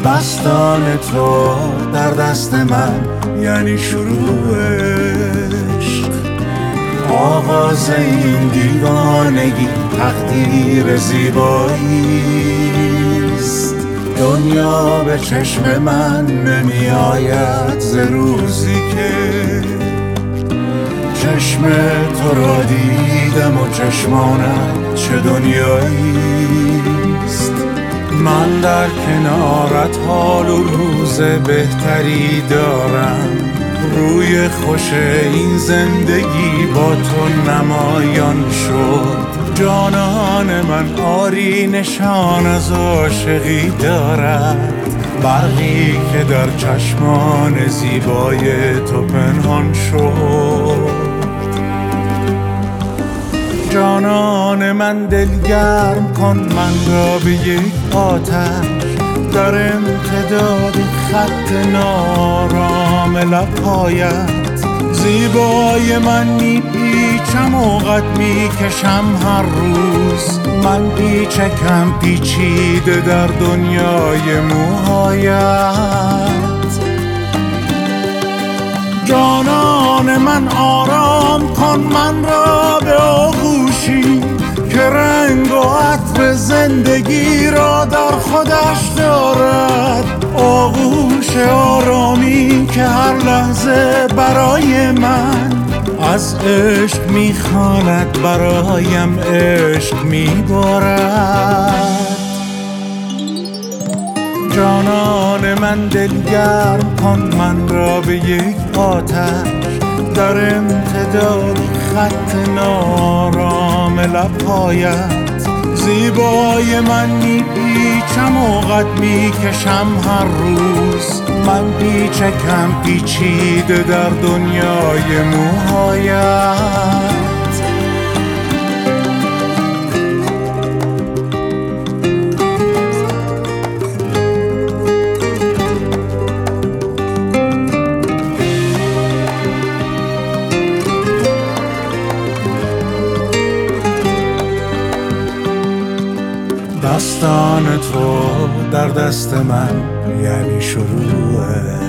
دستان تو در دست من یعنی شروع عشق. آغاز این دیوانگی تقدیر زیباییست. دنیا به چشم من نمی آید ز روزی که چشم تو را دیدم و چشمانت چه دنیاییست. من در کنارت حال و روز بهتری دارم. روی خوش این زندگی با تو نمایان شد. جانان من آری نشان از عاشقی دارد. برقی که در چشمان زیبای تو پنهان شد. جانان من دلگرم کن من را به یک آتش. در امتداد خط نارام لبهایت زیبای من میپیچم و قد میکشم هر روز. من پیچکم پیچیده در دنیای موهایت. جانان من آرام کن من را به آغوشی که رنگ و عطر زندگی را در خودش دارد. آغوش آرامی که هر لحظه برای من از عشق میخواند، برایم عشق میبارد. جانان من دلگرم کن من را به یک آتش. در امتداد خط نارام لبهایت زیبای من میپیچم و قد میکشم هر روز. من پیچکم پیچیده در دنیای موهایت. دستان تو در دست من یعنی شروع